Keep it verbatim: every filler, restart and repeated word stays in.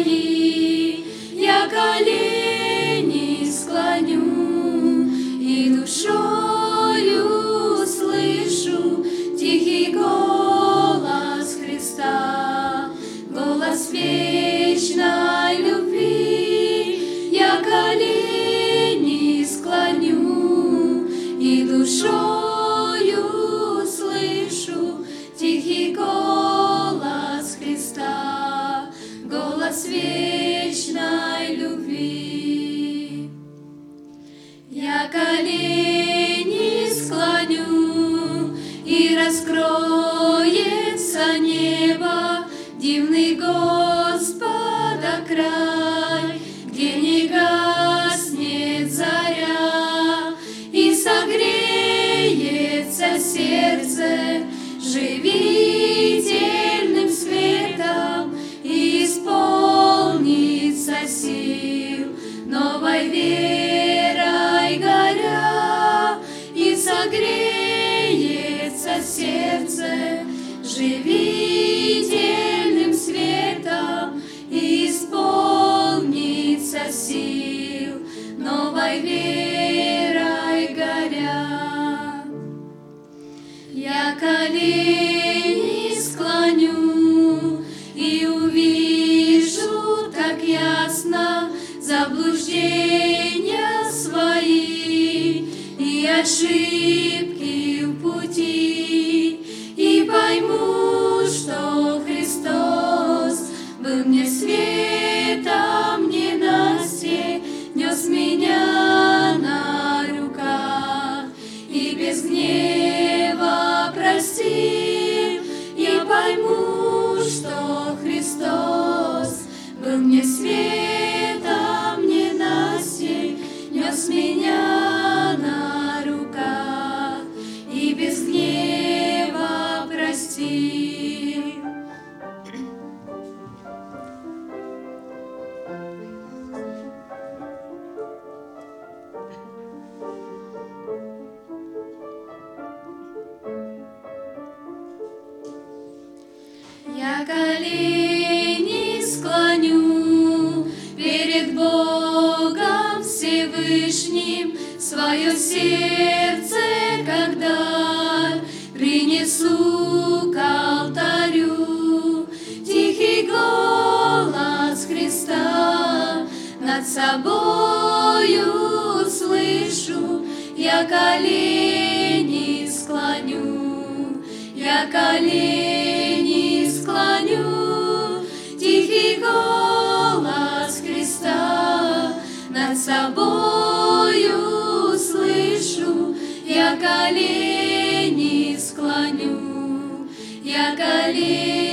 мои, я колени склоню и душою слышу тихий голос Христа, голос вечной любви. Я колени склоню и душою слышу тихий голос Христа, голос вечной любви. Я колени склоню, и раскроется небо, дивный Господа край, где не гаснет заря, и согреется сердце живительным светом, и исполнится сил новой верой горя, и согреется сердце живительным светом, и исполнится сил новой верой горя. Я колени склоню и увижу так ясно заблуждения свои и ошибки в пути, и пойму, что Христос был мне светом ненастье, нес меня на руках и без гнева простил. Я пойму, что Христос был мне светом ненастье, нес меня на руках и без гнева простил. Я колени склоню перед Богом Всевышним, свое сердце, когда принесу к алтарю, тихий голос Христа над собою слышу. Я колени склоню, я колени склоню, тихий голос Христа над собою слышу. Я колени склоню, я колени